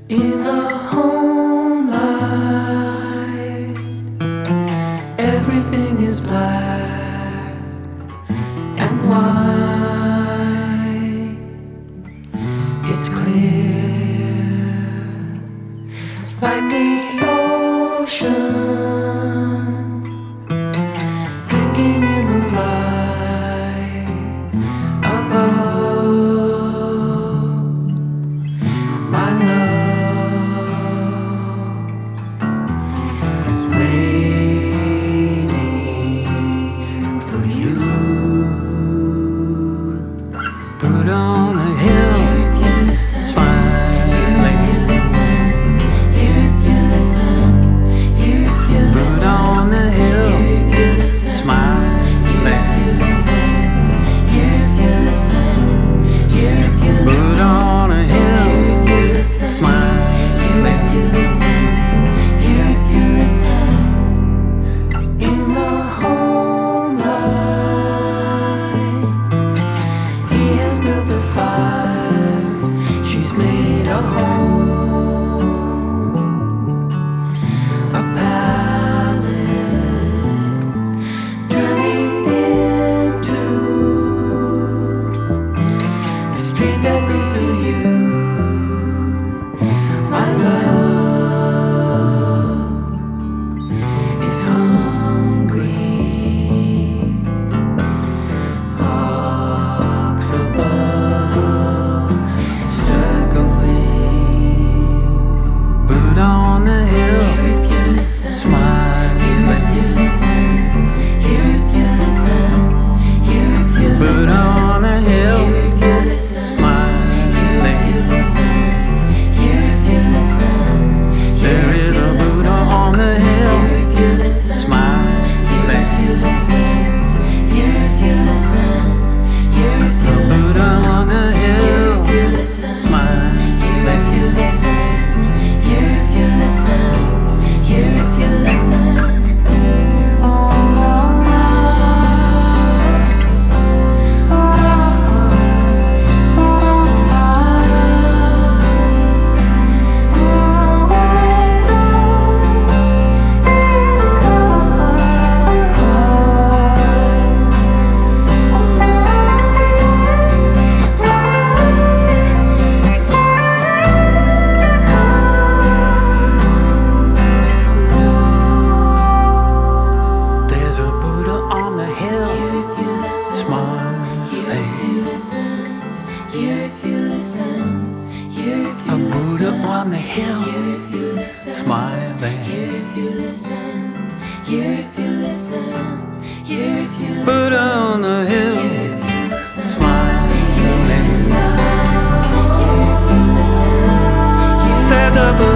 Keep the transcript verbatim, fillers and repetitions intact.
In the home light, everything is black and white. It's clear, like the ocean, drinking in the light above. My love is waiting for you. Put on a hill, here if you listen, smiling. Here if you listen, here if you listen, here if you listen. Put on a hill, here if you listen, smiling. Here if you listen, here if you listen, here if you listen. Put on a hill, here if you listen, smiling. Here if you listen, here if you listen. In the home light, he has built a fire. She's made a home, a palace turning into the street that leads to you. My love is hungry. Hawks above, circling. Put on the hill, here if you listen, smile. Here if you listen, here if you listen, here if you listen. Put on a hill, here if you listen, smile. Here if you listen, here if you listen. There is a Buddha on the hill, here if you listen, smile. Here if you listen, here if you listen, here if you listen. Buddha on the hill, here if you listen, smile. Here if you listen, here if you listen, here if you listen. Oh, there's a Buddha on the hill, here if you listen, smiling. Here if you listen, here if you listen, here if you listen. A Buddha on the hill, here if you listen, smiling. Here if you listen, here if you listen, here if you listen. Buddha on the hill, here if you listen, smiling. Here if you listen, here if you listen. There's a Buddha